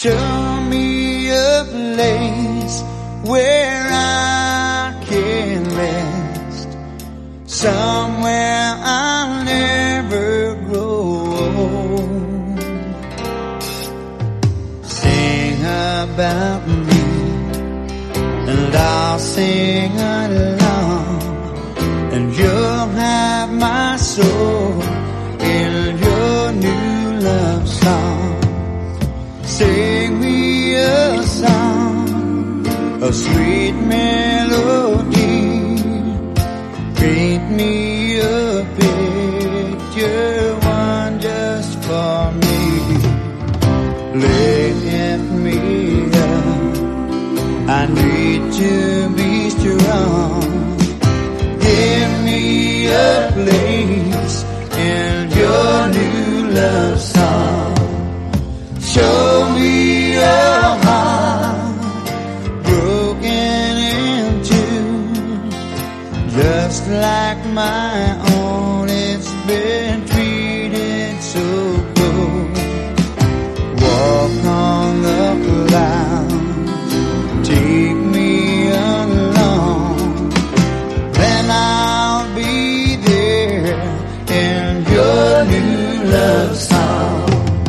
Show me a place where I can rest, somewhere I'll never grow old. Sing about me and I'll sing along, and you'll have my soul in your new love song. Sing me a song, a sweet melody. Paint me a picture, one just for me. Lift me up, I need to be strong. Give me a place in your new love song. Show me a heart broken in two, just like my own. It's been treated so cold. Walk on the clouds, take me along, then I'll be there in your new love song.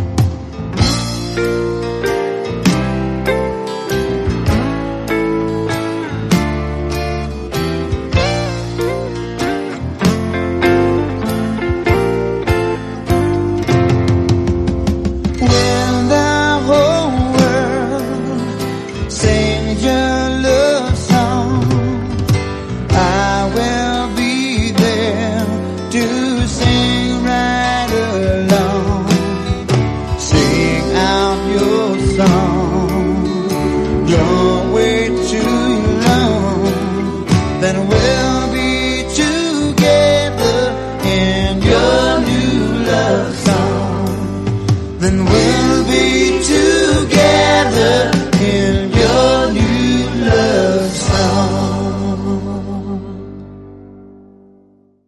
To sing right along, sing out your song. Don't wait too long, then